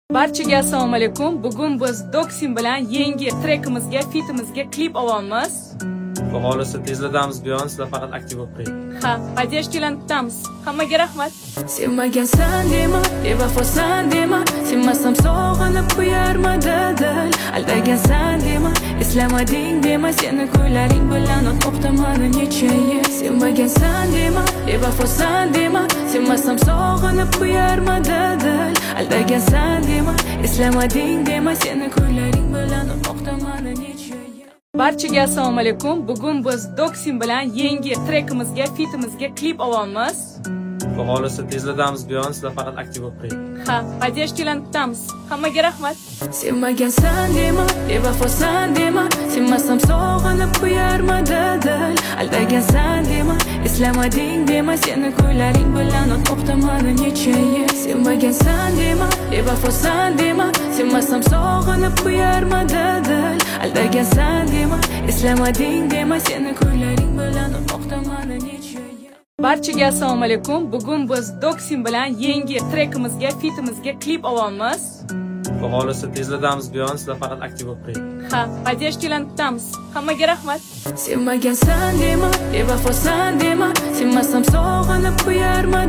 Barchaga assalomu alaykum. Bugun biz Doksim bilan yangi trekimizga, fitimizga klip olamiz. Xudo xolisa tezladamiz buyon, sizlar faqat aktiv bo'lib turing. Ha, podдержкаdan kutamiz. Hammaga rahmat. Sevmagansan dema, bevafosan dema, sevmasam sog'inib qo'yarmidi dil. Aldagansan dema, eslamading dema, seni ko'ylaring bilan o'tmoqdaman necha yil. Sevmagansan dema, bevafosan dema, sevmasam sog'inib qo'yarmidi dil. Aldagansan dema, eslamading dema, seni ko'ylaring bilan o'tmoqdaman necha yil. Barchaga assalomu alaykum. Bugun biz Doksim bilan yangi trekimizga, fitimizga klip olamiz. Xudo xolisa tezladamiz buyon, sizlar faqat aktiv bo'lib turing. Ha, podдержкаdan kutamiz. Hammaga rahmat. Sevmagansan dema, bevafosan dema, sevmasam sog'inib qo'yarmidi dil. Aldagansan dema, eslamading dema, seni ko'ylaring bilan o'tmoqdaman necha yil. Sevmagansan dema, bevafosan dema, sevmasam sog'inib qo'yarmidi dil. Aldagansan dema, eslamading dema, seni ko'ylaring bilan o'tmoqdaman necha yil. Barchaga assalomu alaykum. Bugun biz Doksim bilan yangi trekimizga, fitimizga klip olamiz. Xudo xolisa tezladamiz buyon, sizlar faqat aktiv bo'lib turing. Ha, podдержкаdan kutamiz. Hammaga rahmat. Sevmagansan dema, bevafosan dema, sevmasam sog'inib qo'yarmidi